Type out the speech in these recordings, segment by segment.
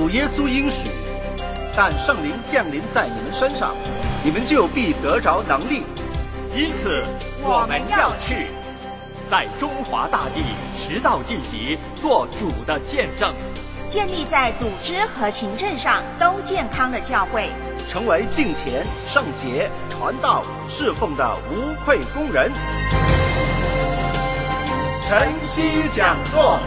主耶稣应许，但圣灵降临在你们身上，你们就必得着能力。 因此我们要去，在中华大地直到地极做主的见证， 建立在组织和行政上都健康的教会， 成为敬虔、圣洁、传道、侍奉的无愧工人。晨曦讲座，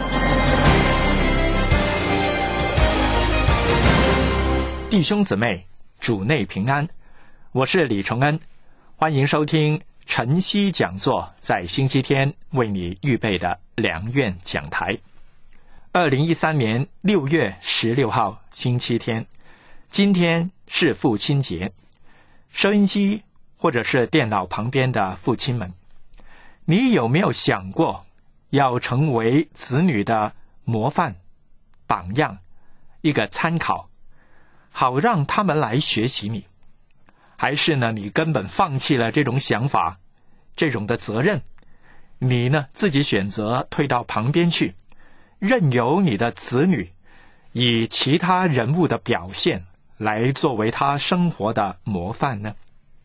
弟兄姊妹，主内平安，我是李崇恩，欢迎收听晨曦讲座在星期天为你预备的良愿讲台。2013年6月16号星期天，今天是父亲节。收音机或者是电脑旁边的父亲们，你有没有想过要成为子女的模范、榜样，一个参考，好让他们来学习你？还是呢，你根本放弃了这种想法，这种的责任，你呢自己选择退到旁边去，任由你的子女以其他人物的表现来作为他生活的模范呢？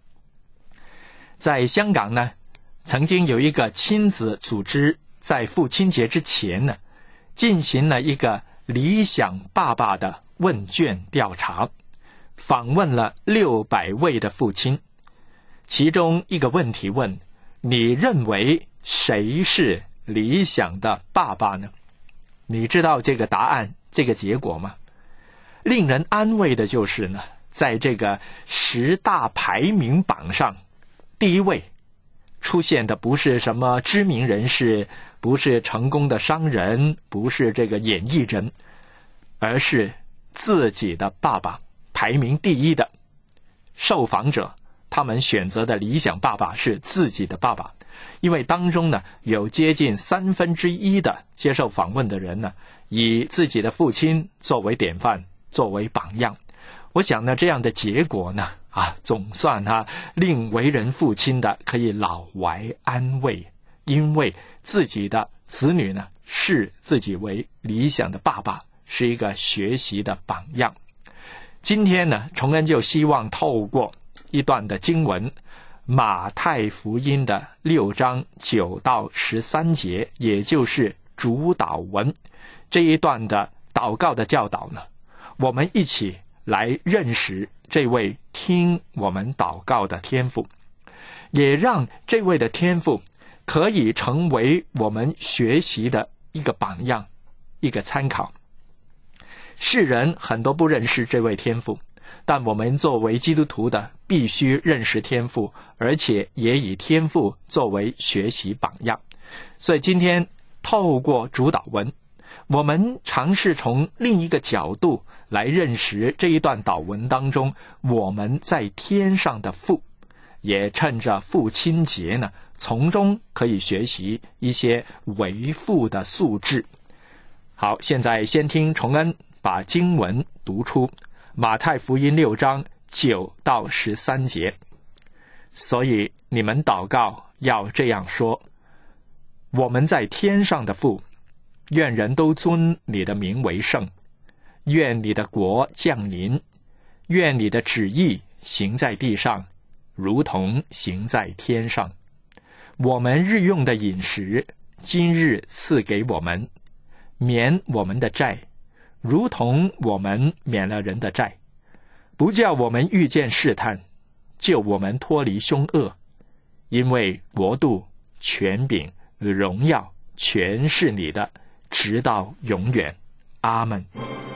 在香港呢，曾经有一个亲子组织在父亲节之前呢，进行了一个理想爸爸的问卷调查，访问了600位的父亲。其中一个问题问：你认为谁是理想的爸爸呢？你知道这个答案，这个结果吗？令人安慰的就是呢，在这个10大排名榜上，第一位出现的不是什么知名人士，不是成功的商人，不是这个演艺人，而是自己的爸爸，排名第一的受访者，他们选择的理想爸爸是自己的爸爸。因为当中呢，有接近1/3的接受访问的人呢，以自己的父亲作为典范，作为榜样。我想呢，这样的结果呢，总算令为人父亲的可以老怀安慰，因为自己的子女呢，视自己为理想的爸爸，是一个学习的榜样。今天呢，崇恩就希望透过一段的经文，马太福音的6章9到13节，也就是主祷文这一段的祷告的教导呢，我们一起来认识这位听我们祷告的天父，也让这位的天父可以成为我们学习的一个榜样，一个参考。世人很多不认识这位天父，但我们作为基督徒的必须认识天父，而且也以天父作为学习榜样。所以今天透过主祷文，我们尝试从另一个角度来认识这一段祷文当中我们在天上的父，也趁着父亲节呢，从中可以学习一些为父的素质。好，现在先听崇恩把经文读出，马太福音6章9到13节。所以你们祷告要这样说：我们在天上的父，愿人都尊你的名为圣，愿你的国降临，愿你的旨意行在地上，如同行在天上。我们日用的饮食，今日赐给我们，免我们的债，如同我们免了人的债，不叫我们遇见试探，救我们脱离凶恶。因为国度、权柄、荣耀全是你的，直到永远。阿们。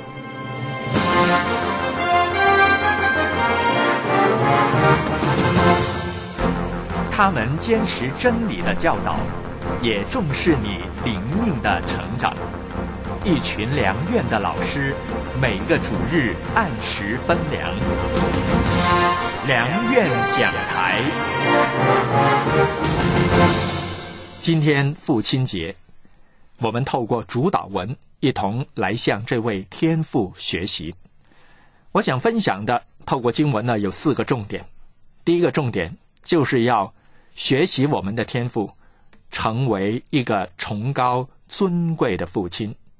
他们坚持真理的教导，也重视你灵命的成长。一群良院的老师，每个主日按时分粮。良院讲台。今天父亲节，我们透过主祷文一同来向这位天父学习。我想分享的透过经文呢，有4个重点。第一个重点就是要学习我们的天父成为一个崇高尊贵的父亲，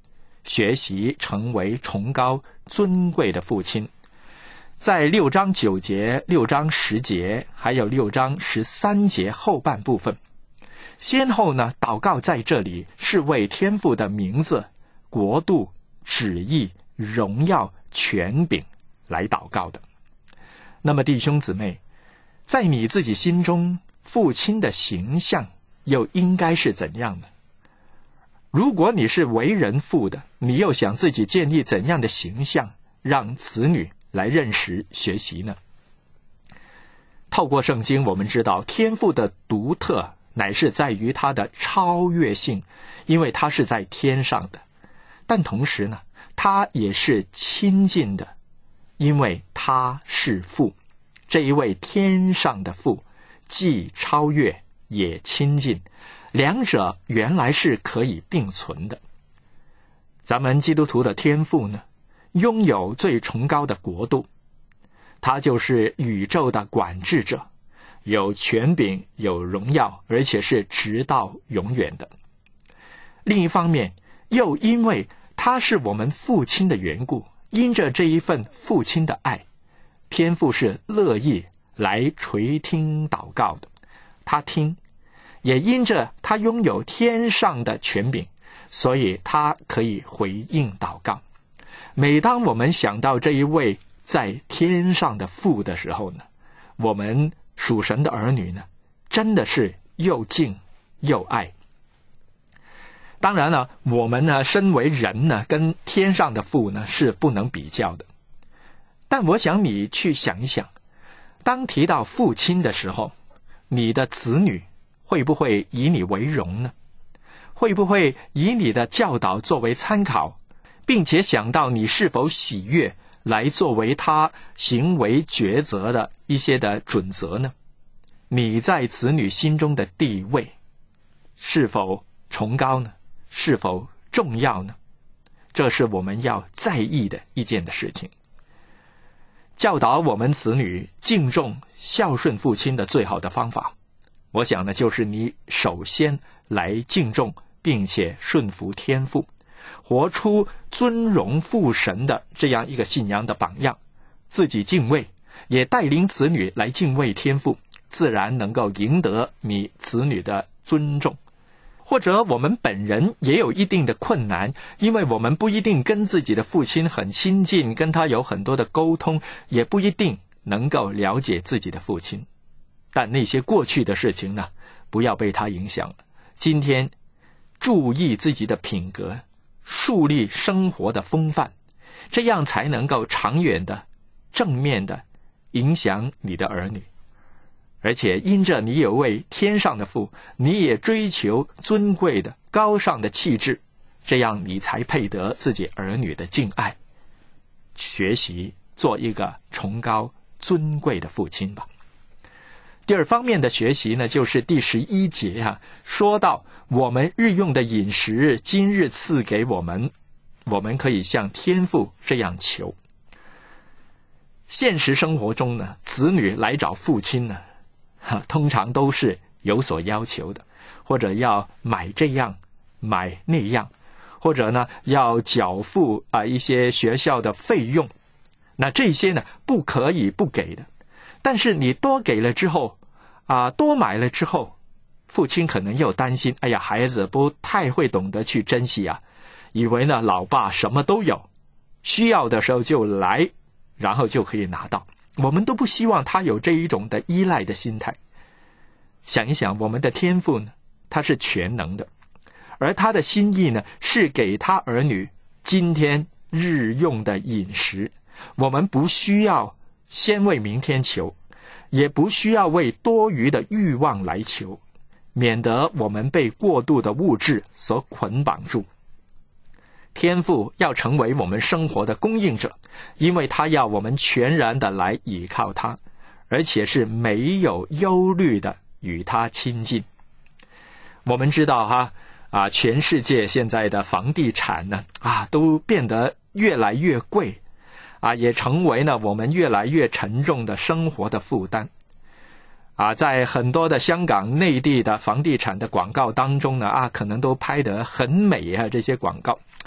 学习成为崇高尊贵的父亲。在6章9节、6章10节，还有6章13节后半部分，先后呢，祷告在这里是为天父的名字、国度、旨意、荣耀、权柄来祷告的。那么弟兄姊妹，在你自己心中，父亲的形象又应该是怎样呢？如果你是为人父的，你又想自己建立怎样的形象，让子女来认识学习呢？透过圣经，我们知道天父的独特乃是在于他的超越性，因为他是在天上的，但同时呢，他也是亲近的，因为他是父。这一位天上的父既超越也亲近，两者原来是可以并存的。咱们基督徒的天父呢，拥有最崇高的国度，他就是宇宙的管制者，有权柄，有荣耀，而且是直到永远的。另一方面，又因为他是我们父亲的缘故，因着这一份父亲的爱，天父是乐意来垂听祷告的。他听，也因着他拥有天上的权柄，所以他可以回应祷告。每当我们想到这一位在天上的父的时候呢，我们属神的儿女呢，真的是又敬又爱。当然了，我们呢，身为人呢，跟天上的父呢是不能比较的。但我想你去想一想，当提到父亲的时候，你的子女会不会以你为荣呢？会不会以你的教导作为参考，并且想到你是否喜悦，来作为他行为抉择的一些的准则呢？你在子女心中的地位是否崇高呢？是否重要呢？这是我们要在意的一件的事情。教导我们子女敬重孝顺父亲的最好的方法，我想呢，就是你首先来敬重并且顺服天父，活出尊荣父神的这样一个信仰的榜样，自己敬畏，也带领子女来敬畏天父，自然能够赢得你子女的尊重。或者我们本人也有一定的困难，因为我们不一定跟自己的父亲很亲近，跟他有很多的沟通，也不一定能够了解自己的父亲。但那些过去的事情呢，不要被他影响了。今天注意自己的品格，树立生活的风范，这样才能够长远的、正面的影响你的儿女。而且因着你有位天上的父，你也追求尊贵的高尚的气质，这样你才配得自己儿女的敬爱。学习做一个崇高尊贵的父亲吧。第二方面的学习呢，就是第11节说到我们日用的饮食今日赐给我们，我们可以向天父这样求。现实生活中呢，子女来找父亲呢，通常都是有所要求的，或者要买这样买那样，或者呢要缴付一些学校的费用。那这些呢不可以不给的，但是你多给了之后多买了之后，父亲可能又担心，哎呀，孩子不太会懂得去珍惜以为呢老爸什么都有，需要的时候就来，然后就可以拿到。我们都不希望他有这一种的依赖的心态。想一想，我们的天父呢，他是全能的，而他的心意呢，是给他儿女今天日用的饮食。我们不需要先为明天求，也不需要为多余的欲望来求，免得我们被过度的物质所捆绑住。天父要成为我们生活的供应者，因为他要我们全然的来倚靠他，而且是没有忧虑的与他亲近。我们知道全世界现在的房地产呢都变得越来越贵也成为呢我们越来越沉重的生活的负担在很多的香港内地的房地产的广告当中呢可能都拍得很美这些广告。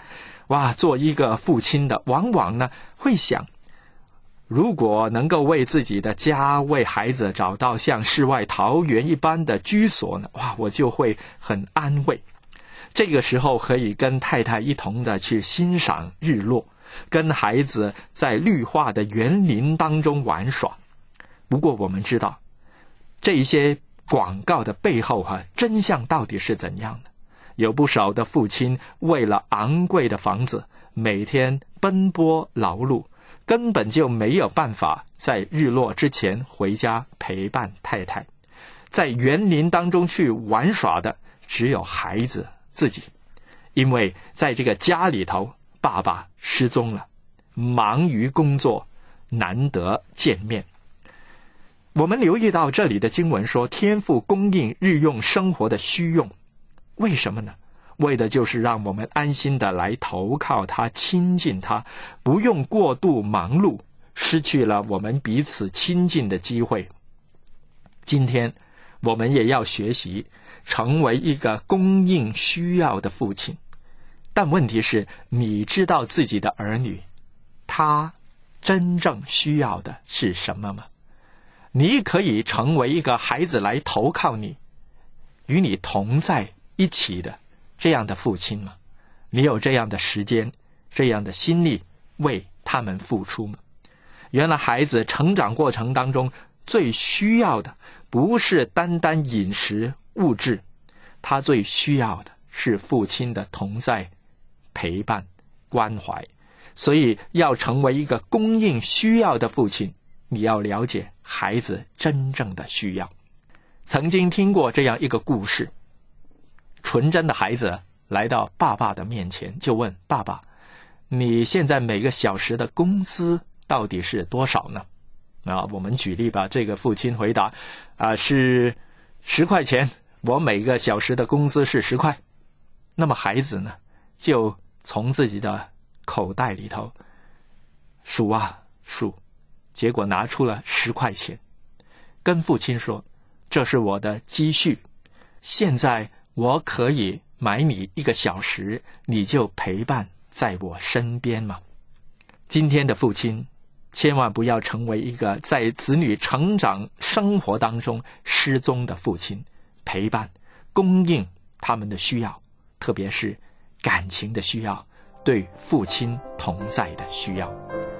哇，做一个父亲的往往呢会想，如果能够为自己的家为孩子找到像世外桃源一般的居所呢，哇，我就会很安慰。这个时候可以跟太太一同的去欣赏日落，跟孩子在绿化的园林当中玩耍。不过我们知道，这一些广告的背后真相到底是怎样的？有不少的父亲为了昂贵的房子，每天奔波劳碌，根本就没有办法在日落之前回家陪伴太太。在园林当中去玩耍的只有孩子自己，因为在这个家里头，爸爸失踪了，忙于工作，难得见面。我们留意到这里的经文说，天父供应日用生活的需用，为什么呢？为的就是让我们安心的来投靠他，亲近他，不用过度忙碌，失去了我们彼此亲近的机会。今天我们也要学习成为一个供应需要的父亲，但问题是，你知道自己的儿女他真正需要的是什么吗？你可以成为一个孩子来投靠你，与你同在一起的这样的父亲吗？你有这样的时间，这样的心力为他们付出吗？原来孩子成长过程当中最需要的不是单单饮食物质，他最需要的是父亲的同在、陪伴、关怀。所以要成为一个供应需要的父亲，你要了解孩子真正的需要。曾经听过这样一个故事，纯真的孩子来到爸爸的面前，就问爸爸，你现在每个小时的工资到底是多少呢？我们举例吧，这个父亲回答是10块钱，我每个小时的工资是10块。那么孩子呢，就从自己的口袋里头数啊数，结果拿出了10块钱，跟父亲说，这是我的积蓄，现在我可以买你1个小时，你就陪伴在我身边吗？今天的父亲千万不要成为一个在子女成长生活当中失踪的父亲，陪伴供应他们的需要，特别是感情的需要，对父亲同在的需要。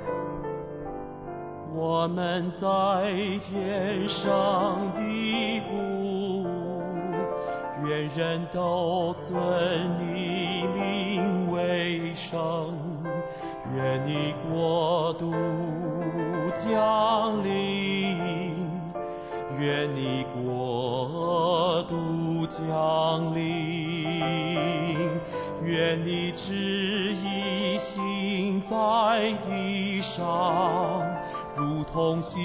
我们在天上的父，愿人都尊你名为圣，愿你国度降临，愿你国度降临，愿你旨意行在地上，如同行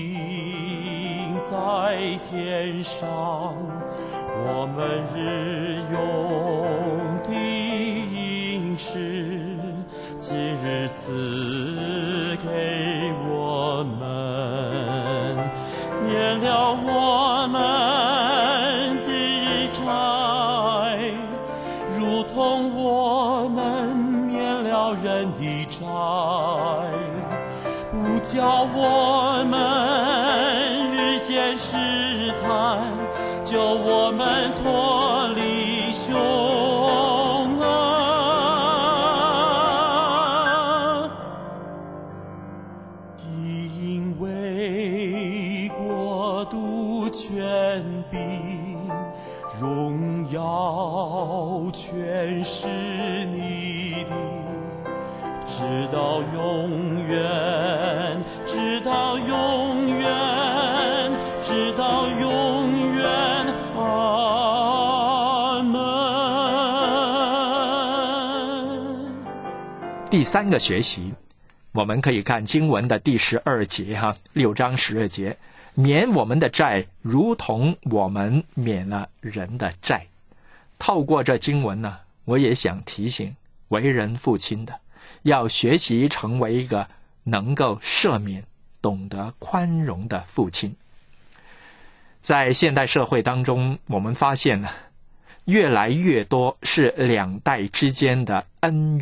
在天上。我们日用的饮食，今日赐给我们，免了我们的债，如同我们免了人的债，不叫我们遇见试探，救我们脱离凶恶。因为国度、权柄、荣耀全是你的，直到永远，直到永远，直到永远。阿门。 第3个学习，我们可以看经文的第12节6章12节，免我们的债，如同我们免了人的债。透过这经文呢，我也想提醒为人父亲的，要学习成为一个能够赦免、懂得宽容的父亲。在现代社会当中，我们发现呢，越来越多是2代之间的恩怨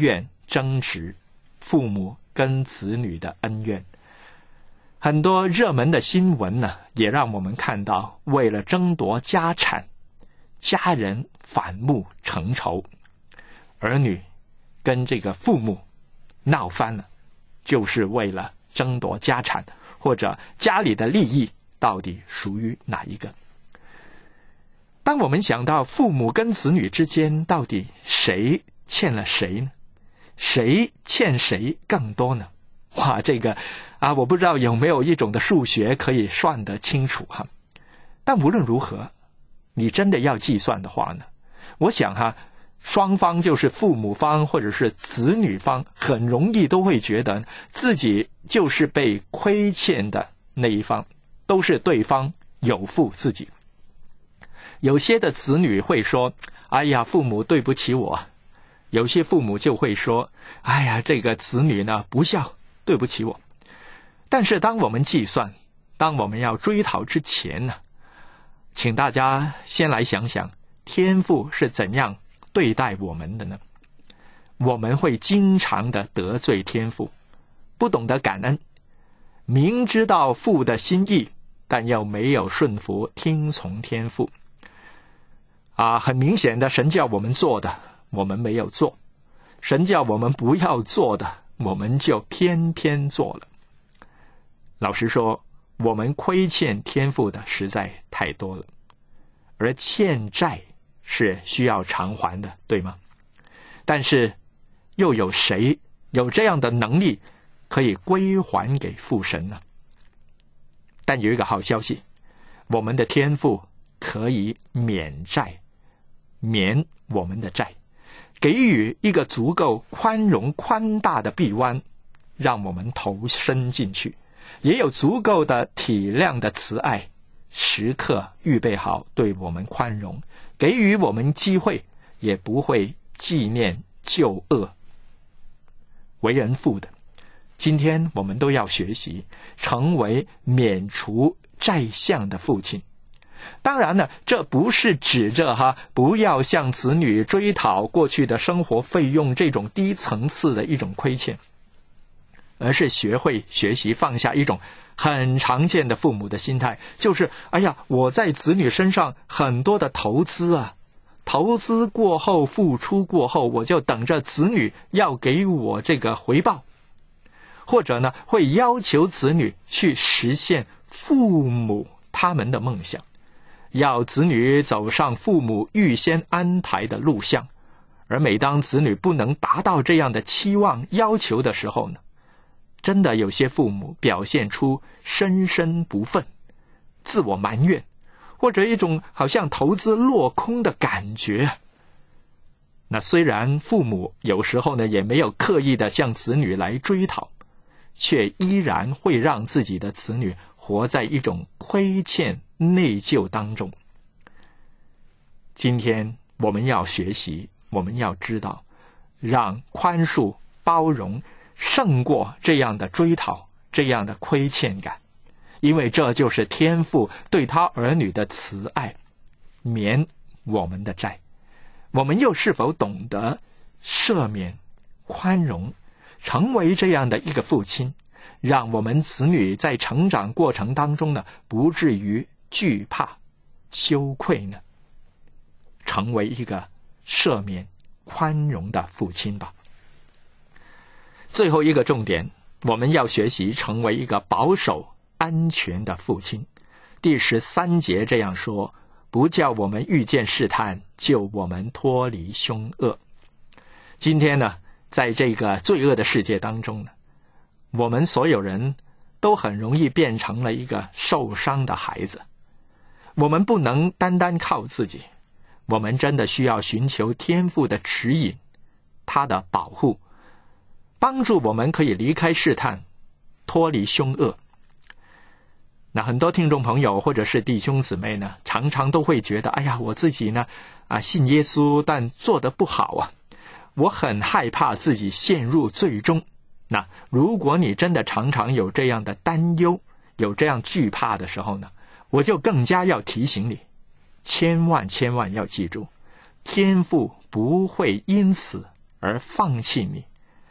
争执父母跟子女的恩怨。很多热门的新闻呢，也让我们看到为了争夺家产，家人反目成仇，儿女跟这个父母闹翻了，就是为了争夺家产，或者家里的利益到底属于哪一个。当我们想到父母跟子女之间到底谁欠了谁呢？谁欠谁更多呢？哇，这个我不知道有没有一种的数学可以算得清楚哈。但无论如何，你真的要计算的话呢，我想双方就是父母方或者是子女方，很容易都会觉得自己就是被亏欠的那一方，都是对方有负自己。有些的子女会说，哎呀，父母对不起我。有些父母就会说，哎呀，这个子女呢不孝，对不起我。但是当我们计算，当我们要追讨之前呢，请大家先来想想，天父是怎样对待我们的呢？我们会经常的得罪天父，不懂得感恩，明知道父的心意，但又没有顺服听从天父。很明显的，神叫我们做的，我们没有做；神叫我们不要做的，我们就偏偏做了。老实说，我们亏欠天父的实在太多了，而欠债是需要偿还的，对吗？但是又有谁有这样的能力可以归还给父神呢？但有一个好消息，我们的天父可以免债，免我们的债，给予一个足够宽容宽大的臂弯，让我们投身进去，也有足够的体谅的慈爱，时刻预备好对我们宽容，给予我们机会，也不会纪念旧恶。为人父的，今天我们都要学习成为免除债项的父亲。当然呢，这不是指着不要向子女追讨过去的生活费用这种低层次的一种亏欠，而是学习放下一种很常见的父母的心态，就是哎呀，我在子女身上很多的投资投资过后，付出过后，我就等着子女要给我这个回报，或者呢，会要求子女去实现父母他们的梦想，要子女走上父母预先安排的路向。而每当子女不能达到这样的期望要求的时候呢，真的有些父母表现出深深不忿、自我埋怨，或者一种好像投资落空的感觉。那虽然父母有时候呢也没有刻意的向子女来追讨，却依然会让自己的子女活在一种亏欠内疚当中。今天我们要学习，我们要知道，让宽恕包容胜过这样的追讨，这样的亏欠感，因为这就是天父对他儿女的慈爱，免我们的债。我们又是否懂得赦免宽容，成为这样的一个父亲，让我们子女在成长过程当中呢，不至于惧怕羞愧呢？成为一个赦免宽容的父亲吧。最后一个重点，我们要学习成为一个保守安全的父亲。第13节这样说，不叫我们遇见试探，救我们脱离凶恶。今天呢，在这个罪恶的世界当中呢，我们所有人都很容易变成了一个受伤的孩子。我们不能单单靠自己，我们真的需要寻求天父的指引，他的保护，帮助我们可以离开试探，脱离凶恶。那很多听众朋友或者是弟兄姊妹呢，常常都会觉得，哎呀，我自己呢信耶稣，但做得不好我很害怕自己陷入罪中。那如果你真的常常有这样的担忧，有这样惧怕的时候呢，我就更加要提醒你，千万要记住，天父不会因此而放弃你，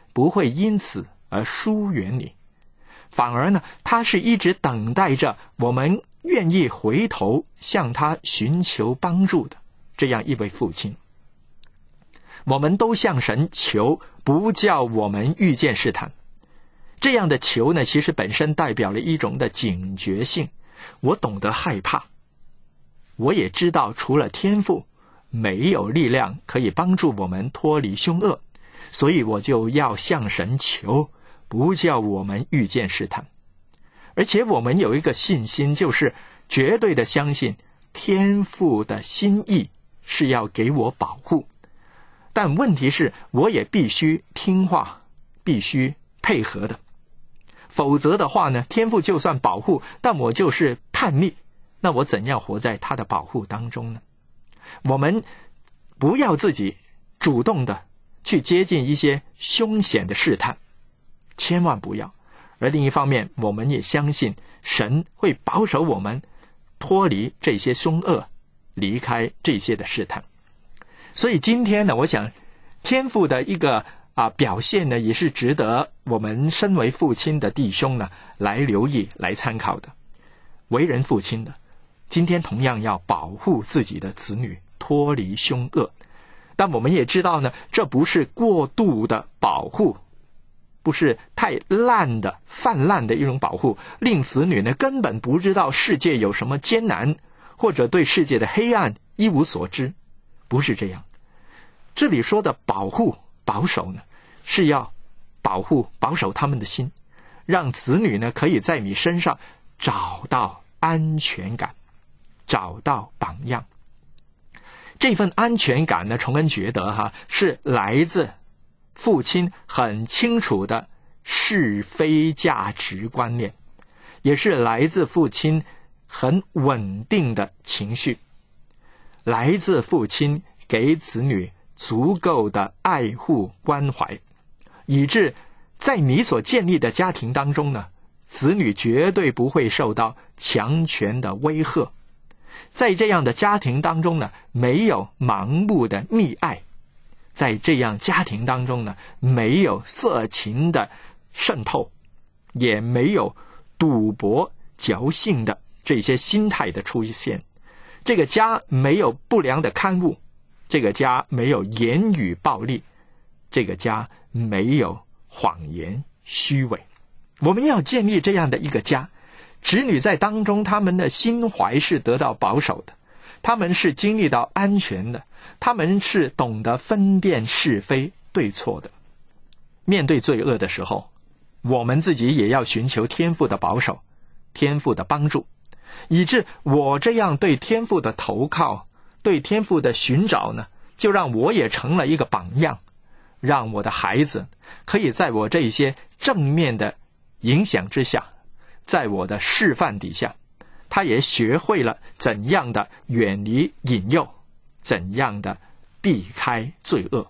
不会因此而疏远你，反而呢，他是一直等待着我们愿意回头向他寻求帮助的这样一位父亲。我们都向神求，不叫我们遇见试探。这样的求呢，其实本身代表了一种的警觉性。我懂得害怕，我也知道除了天父，没有力量可以帮助我们脱离凶恶，所以我就要向神求，不叫我们遇见试探。而且我们有一个信心，就是绝对的相信天父的心意是要给我保护。但问题是，我也必须听话，必须配合的。否则的话呢，天父就算保护，但我就是叛逆，那我怎样活在他的保护当中呢？我们不要自己主动的去接近一些凶险的试探，千万不要。而另一方面，我们也相信神会保守我们脱离这些凶恶，离开这些的试探。所以今天呢，我想天父的一个表现呢，也是值得我们身为父亲的弟兄呢来留意、来参考的。为人父亲的，今天同样要保护自己的子女脱离凶恶，但我们也知道呢，这不是过度的保护，不是太烂的、泛滥的一种保护，令子女呢根本不知道世界有什么艰难，或者对世界的黑暗一无所知。不是这样。这里说的保护、保守呢，是要保护、保守他们的心，让子女呢可以在你身上找到安全感，找到榜样。这份安全感呢，崇恩觉得是来自父亲很清楚的是非价值观念，也是来自父亲很稳定的情绪，来自父亲给子女足够的爱护关怀，以致在你所建立的家庭当中呢，子女绝对不会受到强权的威吓。在这样的家庭当中呢，没有盲目的溺爱，在这样家庭当中呢，没有色情的渗透，也没有赌博侥幸的这些心态的出现。这个家没有不良的刊物，这个家没有言语暴力，这个家没有谎言虚伪。我们要建立这样的一个家，子女在当中，他们的心怀是得到保守的，他们是经历到安全的，他们是懂得分辨是非对错的。面对罪恶的时候，我们自己也要寻求天父的保守，天父的帮助，以致我这样对天父的投靠，对天父的寻找呢，就让我也成了一个榜样，让我的孩子可以在我这些正面的影响之下，在我的示范底下，他也学会了怎样的远离引诱，怎样的避开罪恶。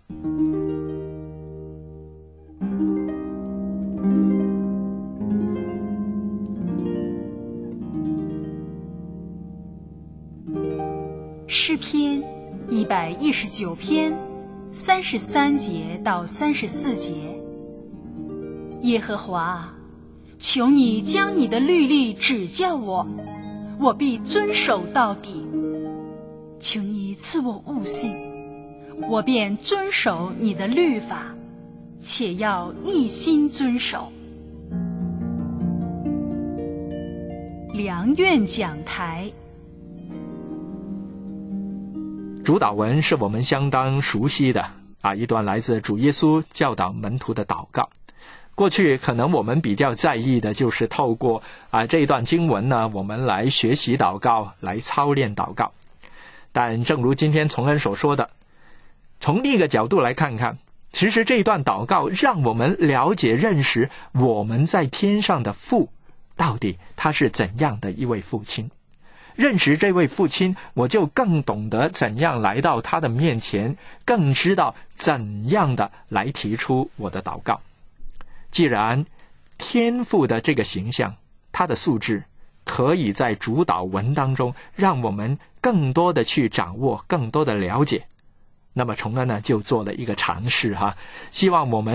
诗篇119篇33节到34节。耶和华，求你将你的律例指教我，我必遵守到底。求你赐我悟性，我便遵守你的律法，且要一心遵守。良苑讲台。 主祷文是我们相当熟悉的一段来自主耶稣教导门徒的祷告。过去可能我们比较在意的就是透过这一段经文呢，我们来学习祷告，来操练祷告。但正如今天崇恩所说的，从另一个角度来看看，其实这一段祷告让我们了解认识我们在天上的父，到底他是怎样的一位父亲。认识这位父亲，我就更懂得怎样来到他的面前，更知道怎样的来提出我的祷告。既然天父的这个形象，他的素质可以在主祷文当中让我们更多的去掌握，更多的了解，那么崇恩呢就做了一个尝试希望我们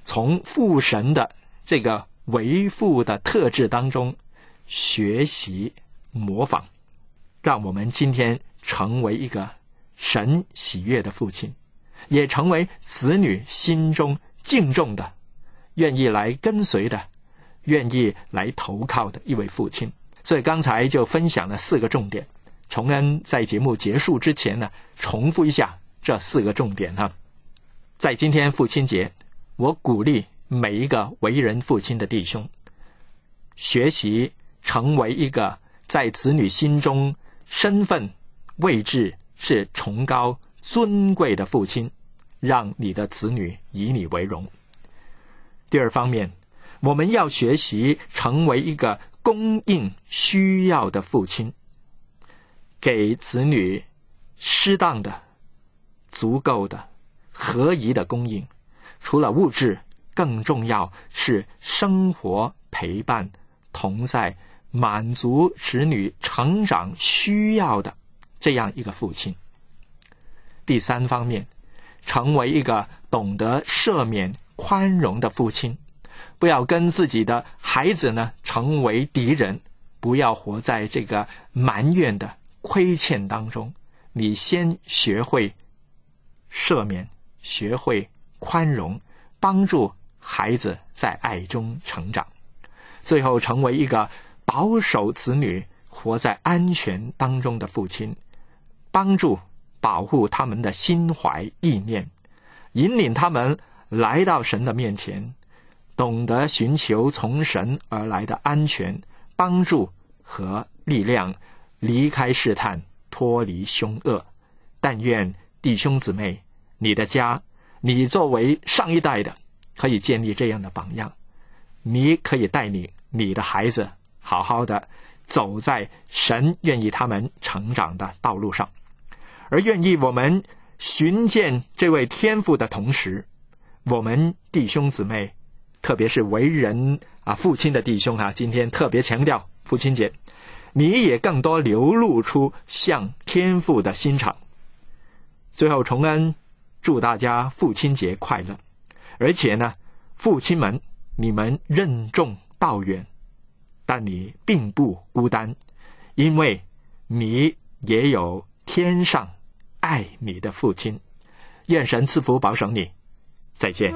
从父神的这个为父的特质当中学习模仿，让我们今天成为一个神喜悦的父亲，也成为子女心中敬重的，愿意来跟随的，愿意来投靠的一位父亲。所以刚才就分享了4个重点，崇恩在节目结束之前呢，重复一下这4个重点哈。在今天父亲节，我鼓励每一个为人父亲的弟兄，学习成为一个在子女心中身份位置是崇高尊贵的父亲，让你的子女以你为荣。第二方面，我们要学习成为一个供应需要的父亲，给子女适当的、足够的、合宜的供应。除了物质，更重要是生活陪伴同在，满足子女成长需要的这样一个父亲。第3方面，成为一个懂得赦免宽容的父亲，不要跟自己的孩子呢成为敌人，不要活在这个埋怨的亏欠当中。你先学会赦免，学会宽容，帮助孩子在爱中成长。最后成为一个保守子女活在安全当中的父亲，帮助保护他们的心怀意念，引领他们来到神的面前，懂得寻求从神而来的安全、帮助和力量，离开试探，脱离凶恶。但愿弟兄姊妹，你的家，你作为上一代的，可以建立这样的榜样，你可以带领你的孩子好好的走在神愿意他们成长的道路上。而愿意我们寻见这位天父的同时，我们弟兄姊妹，特别是为人父亲的弟兄今天特别强调父亲节，你也更多流露出向天父的心肠。最后崇恩祝大家父亲节快乐，而且呢，父亲们，你们任重道远，但你并不孤单，因为你也有天上爱你的父亲。愿神赐福保守你，再见。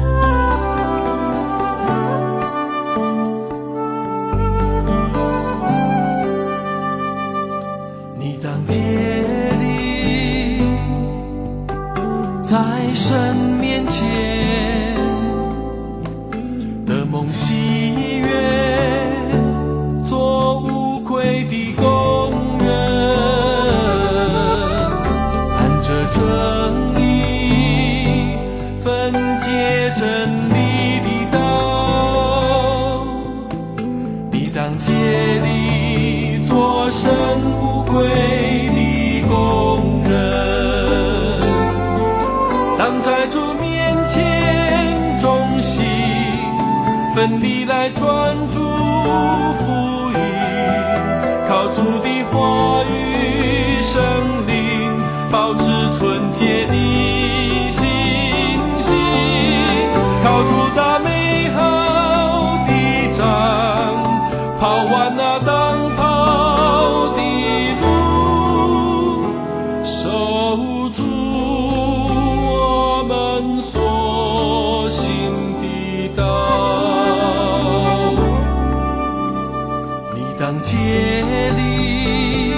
你当竭力在神面前的梦喜悦，做无愧的工人，按着正义分解真理的道。你当竭力做神无愧的工人，当在主面前忠心奋力来传主福音，靠主的话语圣灵保持纯洁的信心，靠主打美好的仗，跑完那当跑的路，守住我们所行的道。你当竭力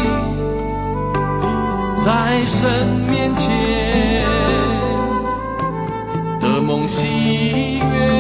在神面前的梦喜悦，